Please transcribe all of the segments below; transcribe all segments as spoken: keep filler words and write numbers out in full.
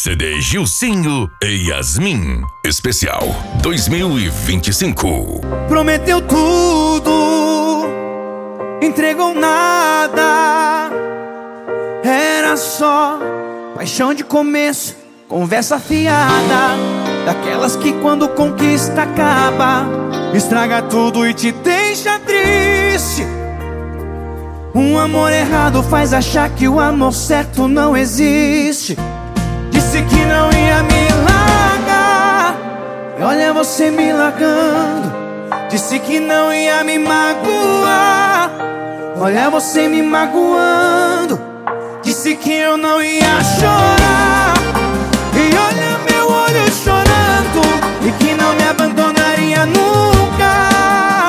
C D Gilcinho e Yasmin Especial dois mil e vinte e cinco. Prometeu tudo, entregou nada. Era só paixão de começo, conversa fiada, daquelas que quando conquista acaba, estraga tudo e te deixa triste. Um amor errado faz achar que o amor certo não existe. Disse que não ia me largar, e olha você me largando. Disse que não ia me magoar, olha você me magoando. Disse que eu não ia chorar, e olha meu olho chorando. E que não me abandonaria nunca.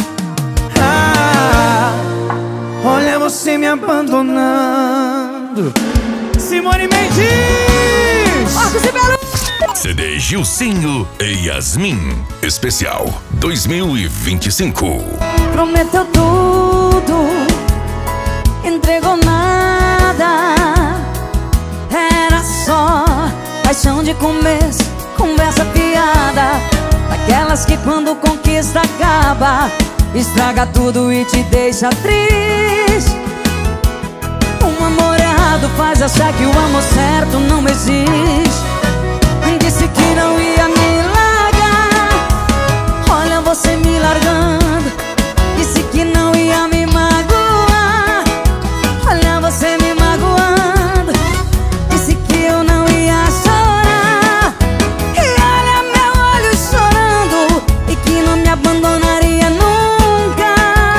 Ah, olha você me abandonando. Simone Mendes, Marcos e Belo. C D Gilcinho e Yasmin Especial dois mil e vinte e cinco. Prometeu tudo, entregou nada. Era só paixão de começo, conversa piada, daquelas que quando conquista acaba, estraga tudo e te deixa triste. Um amor errado faz achar que o amor certo não existe. Disse que não ia me largar, olha você me largando. Disse que não ia me magoar, olha você me magoando. Disse que eu não ia chorar, e olha meu olho chorando. E que não me abandonaria nunca.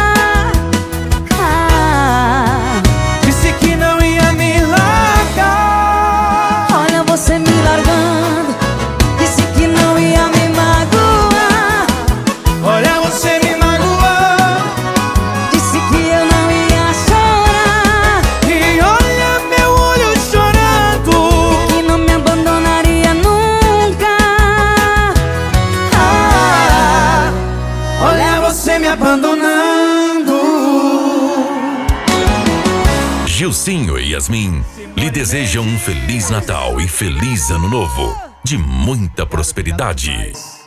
Ah, disse que não ia me largar, olha você me largando. Disse que não ia me magoar, olha você me magoando. disse que eu não ia chorar, E olha meu olho chorando. que não me abandonaria nunca. Ah, olha você me abandonando. Gilcinho e Yasmin lhe desejam um Feliz Natal e Feliz Ano Novo de muita prosperidade.